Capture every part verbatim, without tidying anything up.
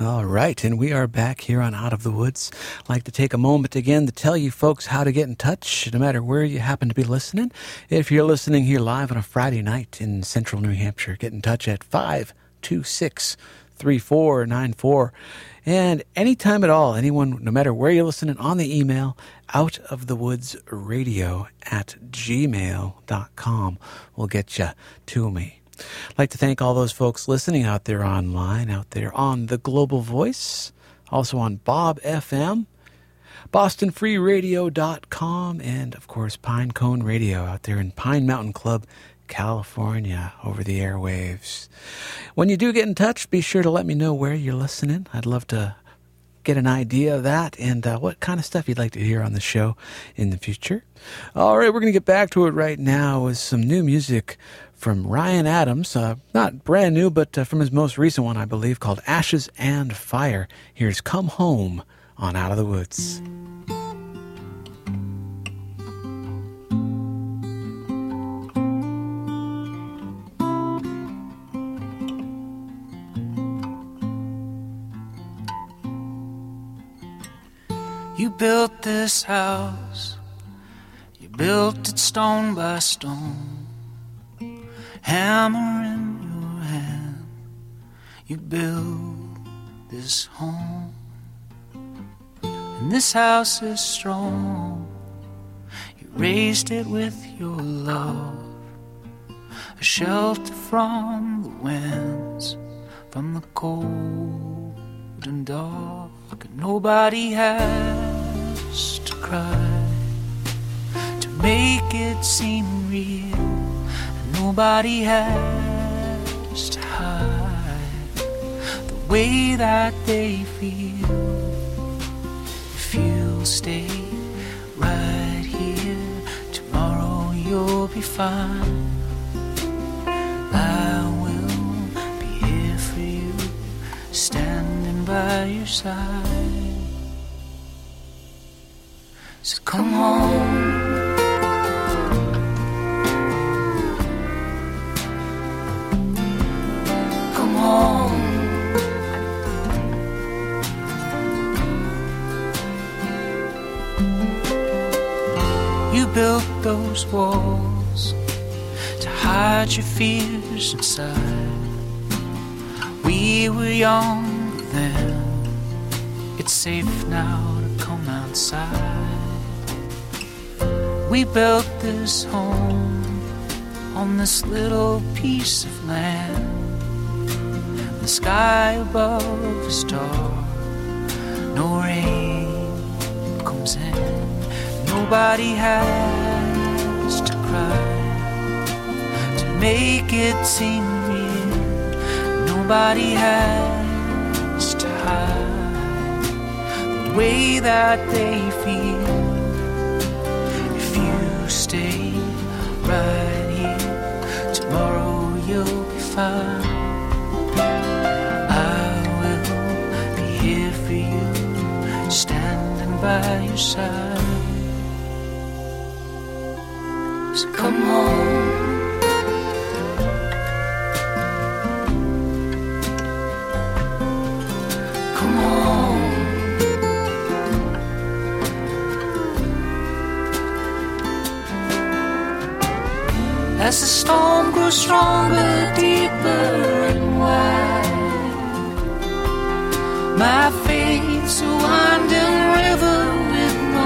All right, and we are back here on Out of the Woods. I'd like to take a moment again to tell you folks how to get in touch, no matter where you happen to be listening. If you're listening here live on a Friday night in central New Hampshire, get in touch at five two six, three four nine four. And anytime at all, anyone, no matter where you're listening, on the email, outofthewoodsradio at gmail dot com will get you to me. I'd like to thank all those folks listening out there online, out there on the Global Voice, also on Bob F M, boston free radio dot com, and, of course, Pinecone Radio out there in Pine Mountain Club, California, over the airwaves. When you do get in touch, be sure to let me know where you're listening. I'd love to get an idea of that and uh, what kind of stuff you'd like to hear on the show in the future. All right, we're going to get back to it right now with some new music from Ryan Adams, uh, not brand new, but uh, from his most recent one, I believe, called Ashes and Fire. Here's Come Home on Out of the Woods. You built this house, you built it stone by stone, hammer in your hand, you built this home. And this house is strong, you raised it with your love, a shelter from the winds, from the cold and dark. And nobody has to cry to make it seem real, and nobody has to hide the way that they feel. If you'll stay right here, tomorrow you'll be fine. I will be here for you, standing by your side. So come home, come home. You built those walls to hide your fears inside. We were young then, it's safe now to come outside. We built this home on this little piece of land. The sky above is dark, no rain comes in. Nobody has to cry to make it seem real. Nobody has to hide the way that they feel. Stay right here, tomorrow you'll be fine. I will be here for you, standing by your side. So come home, come home. As the storm grows stronger, deeper and wide, my fate's a winding river with no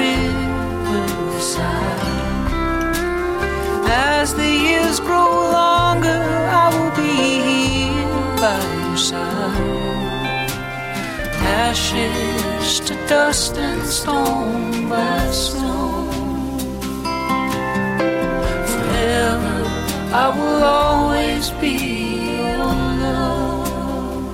riverside. As the years grow longer, I will be here by your side. Ashes to dust and stone by stone. I will always be your love.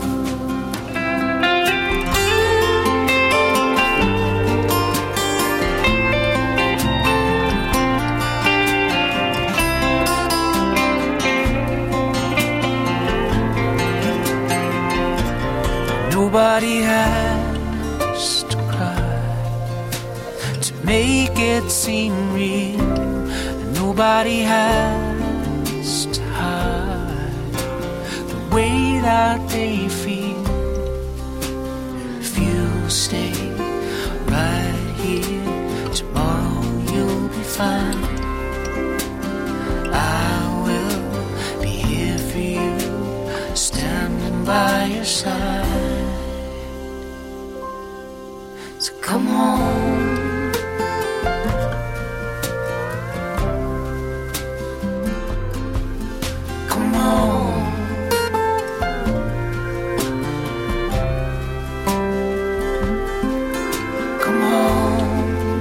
Nobody has to cry to make it seem real, and nobody has way that they feel. stay right here. Tomorrow you'll be fine. I will be here for you, standing by your side. So come home. Come home. Come home.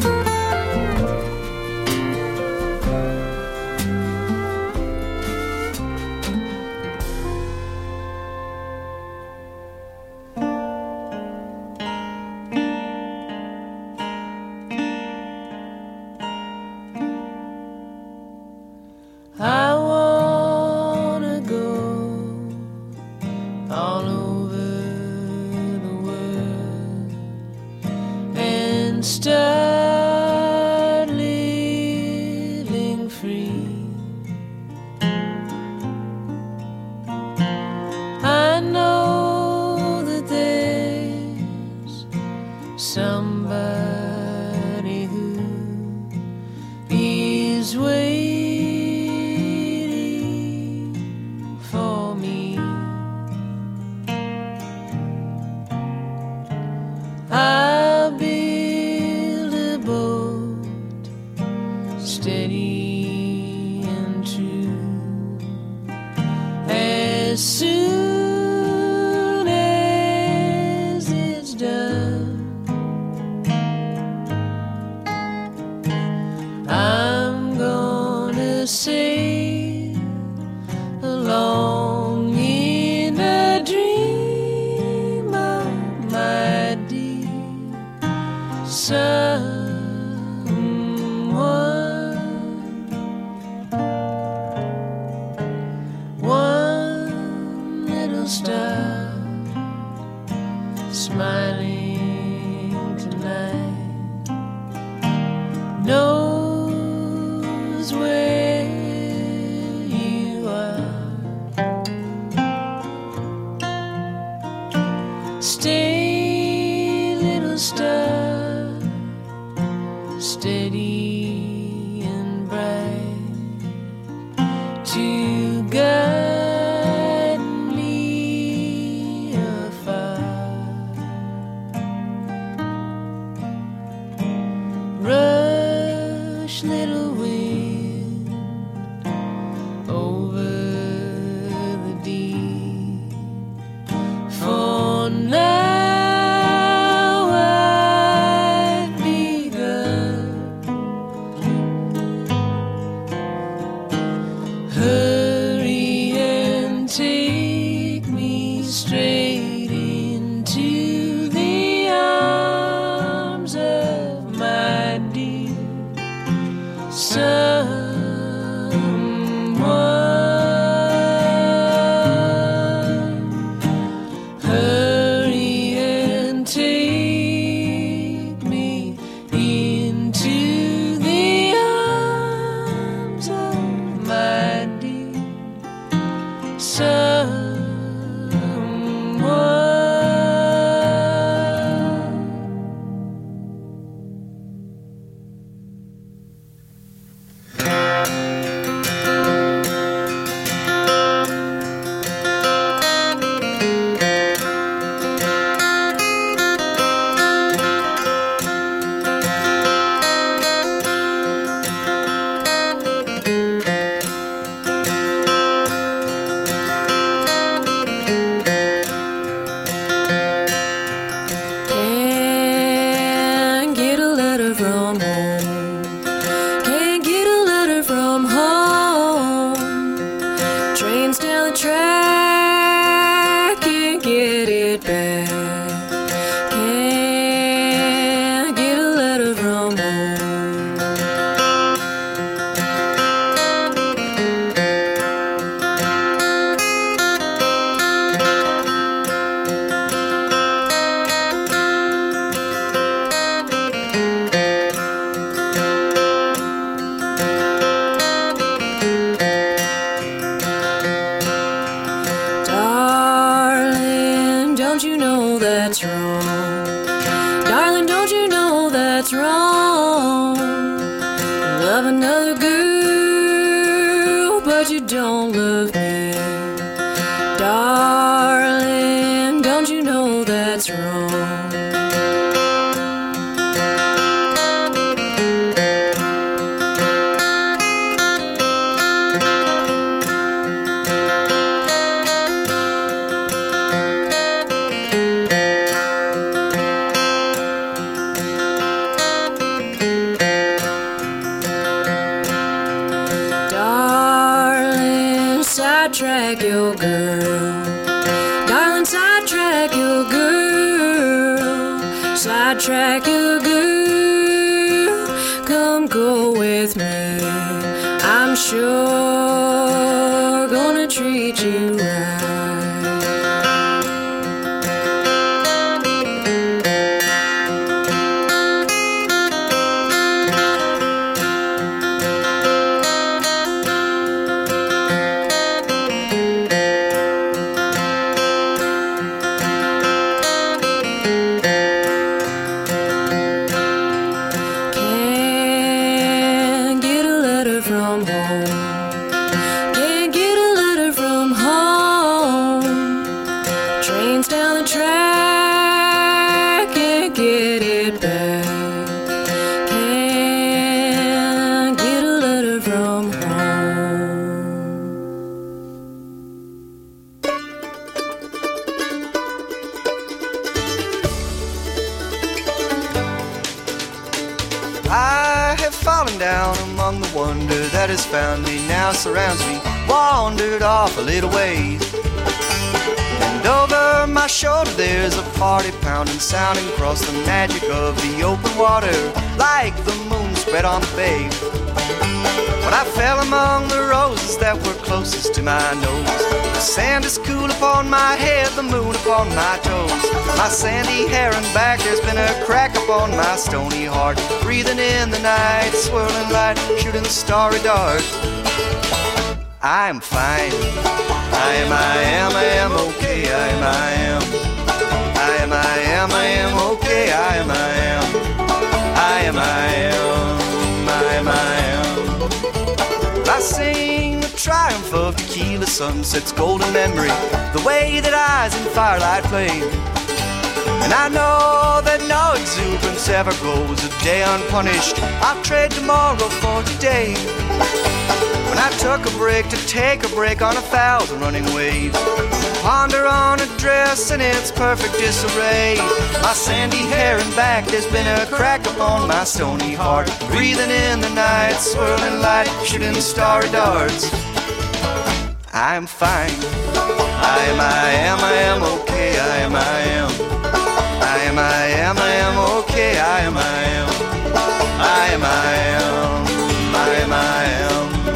I wanna go all over the world and start living free. I know that there's somebody who is waiting for me. I'll build a boat steady and true. As soon as it's done, I'm gonna sail along in a dream of my dear someone. One little star smiling tonight knows where you are. Stay, little star, steady and bright, to guide me afar. Rush, little wind, over the deep, for night that's wrong? Darling, don't you know that's wrong? Love another girl, but you don't love me. Darling, don't you know that's wrong? Sidetrack your girl, darling, sidetrack your girl, sidetrack your girl, come go with me, I'm sure gonna treat you right. Has found me, now surrounds me, wandered off a little ways. And over my shoulder there's a party pounding, sounding across the magic of the open water, like the moon spread on the bay. When I fell among the roses that were closest to my nose, the sand is cool upon my head, the moon upon my toes. My sandy hair and back, there's been a crack upon my stony heart, breathing in the night, swirling light, shooting starry darts. I'm fine, I am, I am, I am okay, I am, I am, I am, I am, I am okay, I am, I am, I am, I am, I am, I am. I sing the triumph of tequila sunset's golden memory, the way that eyes in firelight flame. And I know that no exuberance ever goes a day unpunished. I'll trade tomorrow for today. When I took a break to take a break on a thousand running waves, ponder on a dress in its perfect disarray. My sandy hair and back, there's been a crack upon my stony heart, breathing in the night, swirling light, shooting starry darts. I'm fine, I am, I am, I am okay, I am, I am, I am, I am, I am okay, I am, I am, I am, I am, I am, I am.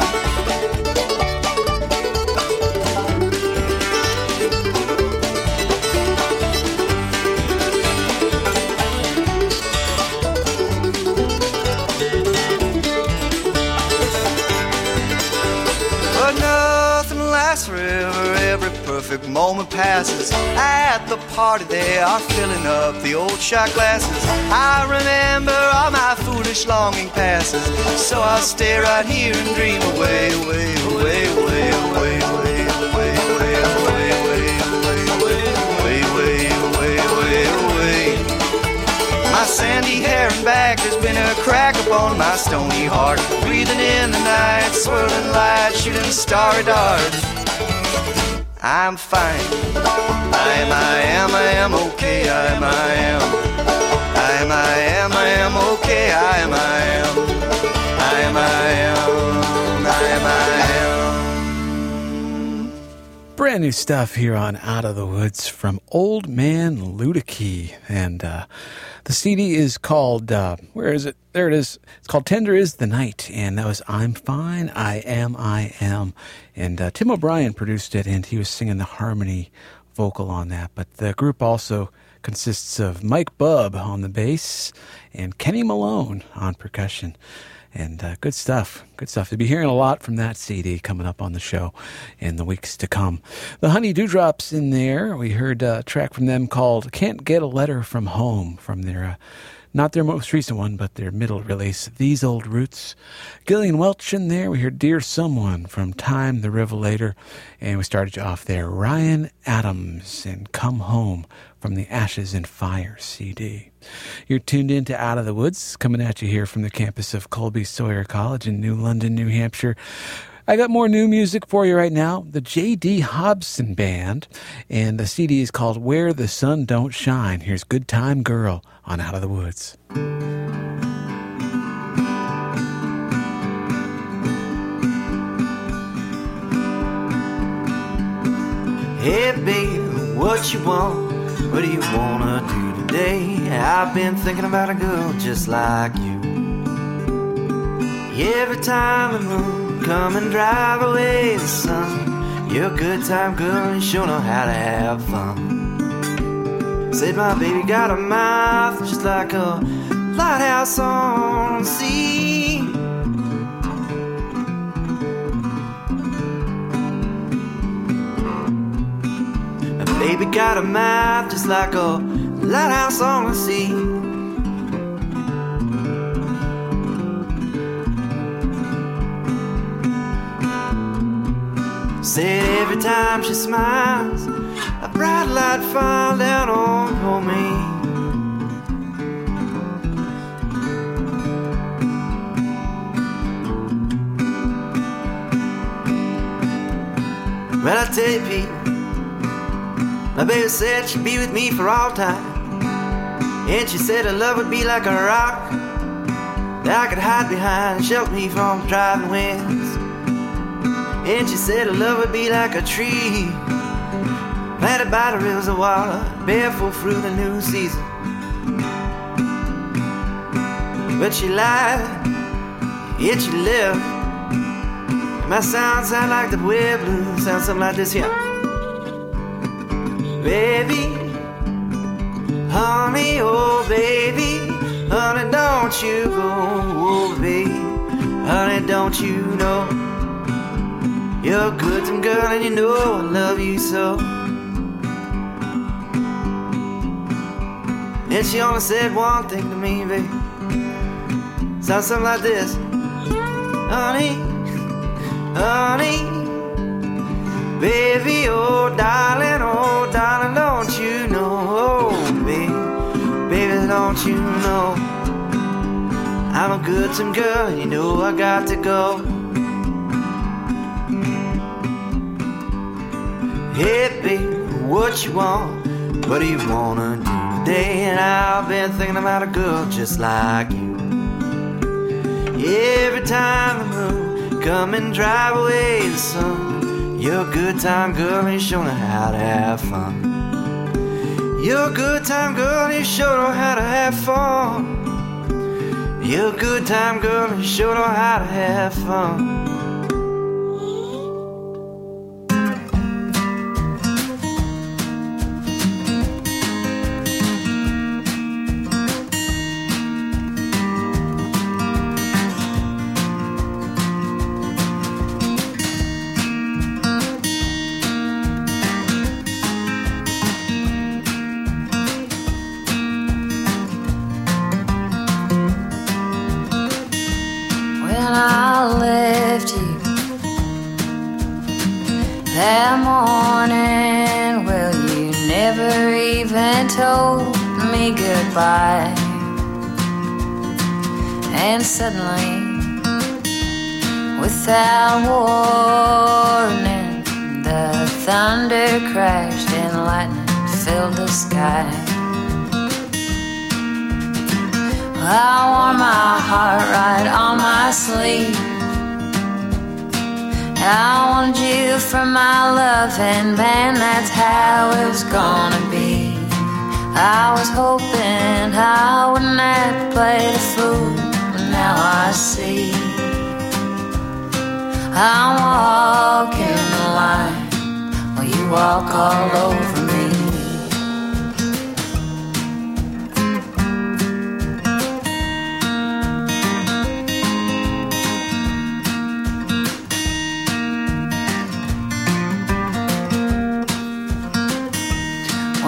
Forever, every perfect moment passes. At the party they are filling up the old shot glasses. I remember all my foolish longing passes, so I'll stay right here and dream away, away, away, away, away, away, away, away, away, away, away, away, away, away, away. My sandy hair and back, there's been a crack upon my stony heart, breathing in the night, swirling light, shooting starry darts. I'm fine, I am, I am, I am okay, I am, I am, I am, I am, I am okay, I am, I am, I am, I am, I am, I am. Brand new stuff here on Out of the Woods from Old Man Ludicky, and uh, the C D is called, uh, where is it? There it is. It's called Tender Is the Night, and that was I'm Fine, I Am, I Am. And uh, Tim O'Brien produced it, and he was singing the harmony vocal on that. But the group also consists of Mike Bubb on the bass and Kenny Malone on percussion. And uh, good stuff, good stuff. You'll be hearing a lot from that C D coming up on the show in the weeks to come. The Honey Dewdrops in there. We heard a track from them called Can't Get a Letter from Home, from their, uh, not their most recent one, but their middle release, These Old Roots. Gillian Welch in there. We heard Dear Someone from Time the Revelator. And we started you off there, Ryan Adams and Come Home from the Ashes and Fire C D. You're tuned in to Out of the Woods, coming at you here from the campus of Colby Sawyer College in New London, New Hampshire. I got more new music for you right now. The J D Hobson Band, and the C D is called Where the Sun Don't Shine. Here's Good Time Girl on Out of the Woods. Hey baby, what you want? What do you wanna do today? I've been thinking about a girl just like you. Every time the moon come and drive away the sun, you're a good time girl and you sure know how to have fun. Said my baby got a mouth just like a lighthouse on the sea. Baby got a mouth just like a lighthouse on the sea. Said every time she smiles, a bright light falls down on me. Well, I tell you, Pete, my baby said she'd be with me for all time. And she said her love would be like a rock that I could hide behind and shelter me from driving winds. And she said her love would be like a tree planted by the rivers of water, bear full fruit in new season. But she lied, yet she lived. My sound sound like the way blues, sound something like this here. Baby, honey, oh baby, honey, don't you go, oh baby, honey, don't you know you're a good time girl and you know I love you so. And she only said one thing to me, baby, sounds something like this. Honey, honey, baby, oh darling, oh darling, don't you know, oh baby, baby, don't you know I'm a good time girl, you know I got to go. Hey baby, what you want? What do you wanna do today? And I've been thinking about a girl just like you. Every time the moon come and drive away the sun, you're a good time girl and you sure know how to have fun. You're a good time girl and you sure know how to have fun. You're a good time girl and you sure know how to have fun. That morning, well, you never even told me goodbye. And suddenly, without warning, the thunder crashed and lightning filled the sky. I wore my heart right on my sleeve. I wanted you for my loving band, that's how it was gonna be. I was hoping I wouldn't have to play the fool, but now I see I'm walking the line while you walk all over me.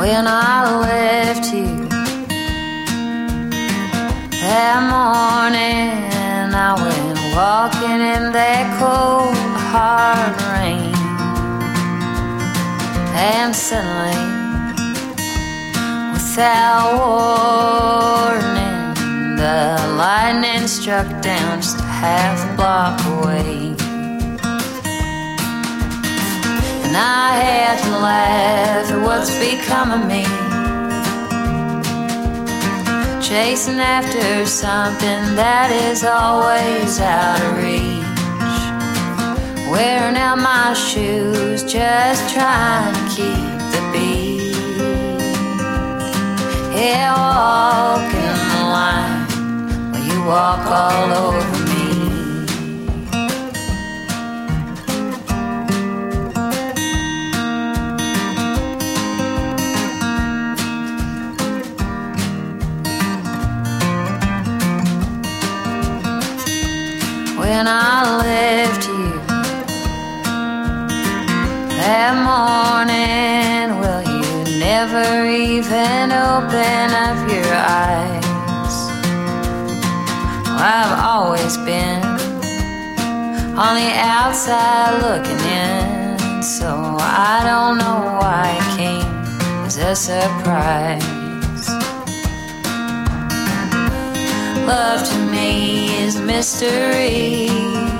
when I left you that morning. I went walking in that cold, hard rain, and suddenly, without warning, the lightning struck down just a half block away. And I had to laugh at what's become of me, chasing after something that is always out of reach, wearing out my shoes, just trying to keep the beat. Yeah, walking the line where you walk all over me. When I left you that morning, well, you never even open up your eyes. Well, I've always been on the outside looking in, so I don't know why it came as a surprise. Love to me is mystery.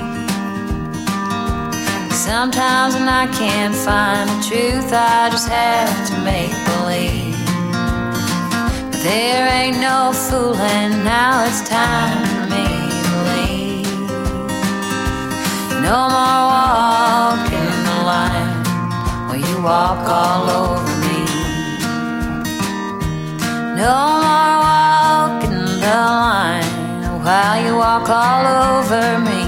Sometimes when I can't find the truth, I just have to make believe. But there ain't no fooling, now it's time for me to leave. No more walking the line where you walk all over me. No more walking the line while you walk all over me.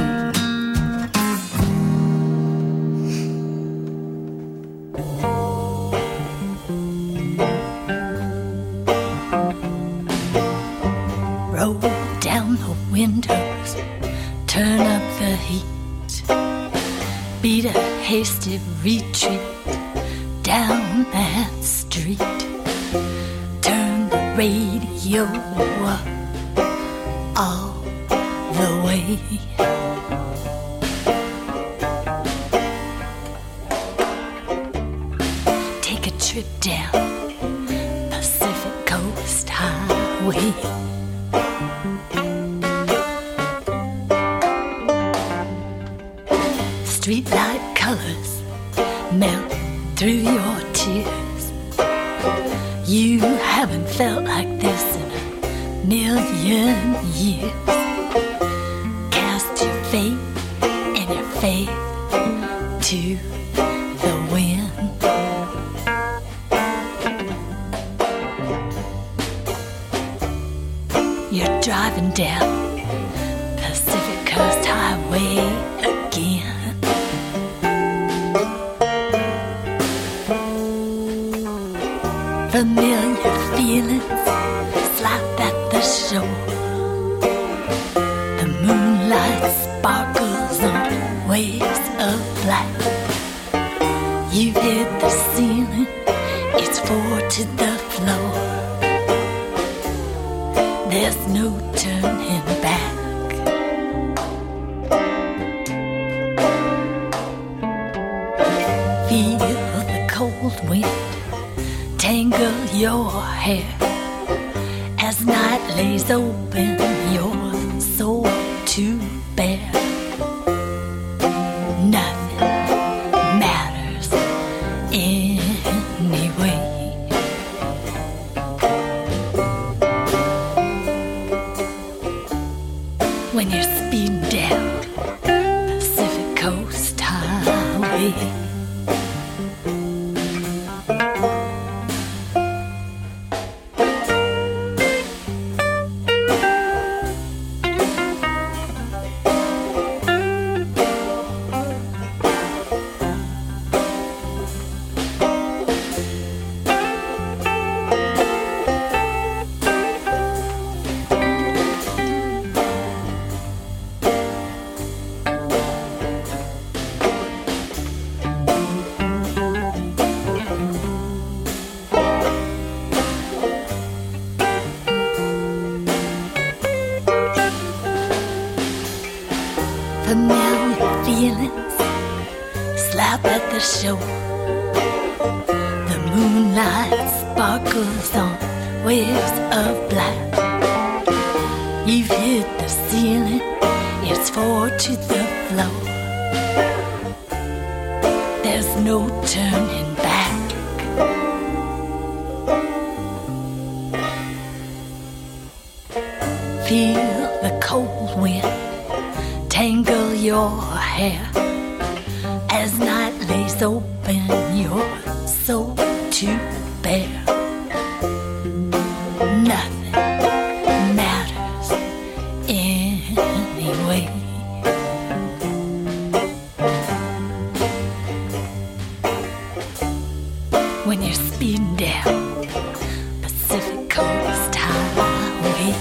Roll down the windows, turn up the heat, beat a hasty retreat down that street, turn the radio up all the way. Take a trip down Pacific Coast Highway. Streetlight colors melt through your tears. You haven't felt like this in a million years. Cast your faith and your faith to the wind. You're driving down Pacific Coast Highway again. Familiar feelings slap at the shore. The moonlight sparkles on waves of black. You hit the ceiling, it's four to the floor. There's no turning back. Feel the cold wind tangle your hair as night lays open your soul to bear. Nothing matters anyway. When you're speeding down Pacific Coast Highway. up at the show. The moonlight sparkles on waves of black. You've hit the ceiling, it's four to the floor. There's no turning back. Feel the cold wind tangle your hair as night lays open your soul to bear. Nothing matters anyway. When you're speeding down Pacific Coast Highway,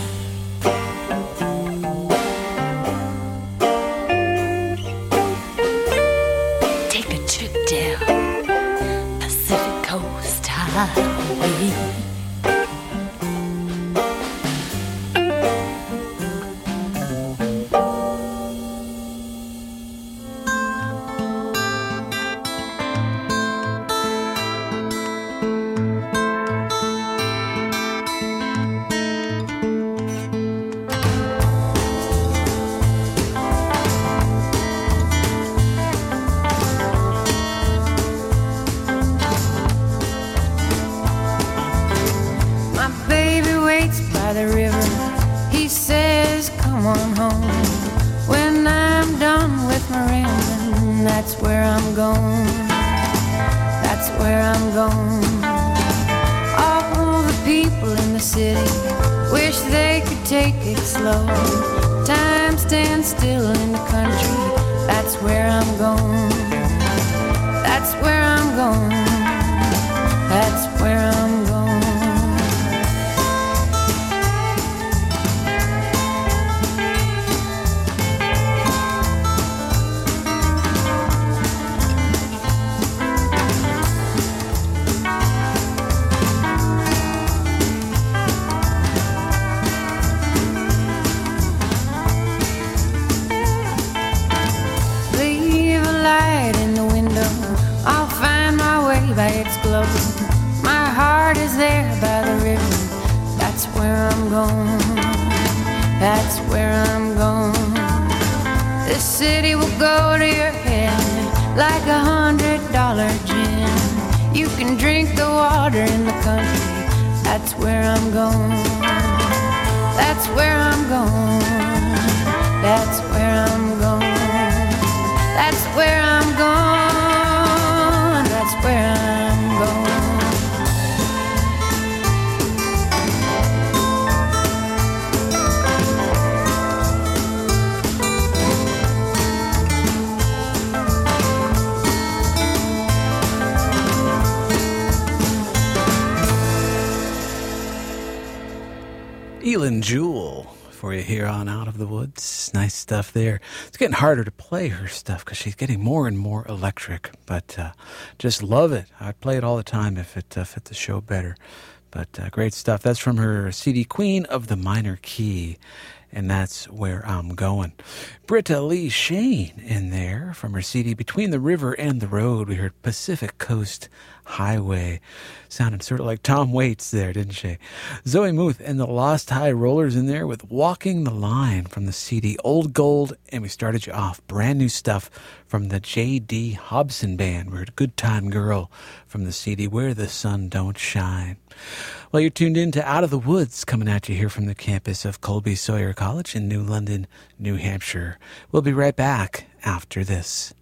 take a trip down Pacific Coast Highway. Elin Jewel for you here on Out of the Woods. Nice stuff there. It's getting harder to play her stuff because she's getting more and more electric, but uh, just love it. I'd play it all the time if it uh, fit the show better. But uh, great stuff. That's from her C D Queen of the Minor Key, and that's where I'm going. Britta Lee Shane in there from her C D Between the River and the Road. We heard Pacific Coast Highway. Sounded sort of like Tom Waits there, didn't she? Zoe Muth and the Lost High Rollers in there with Walking the Line from the C D Old Gold. And we started you off brand new stuff from the J D Hobson Band. We heard Good Time Girl from the C D Where the Sun Don't Shine. Well, you're tuned in to Out of the Woods, coming at you here from the campus of Colby Sawyer College in New London, New Hampshire. We'll be right back after this.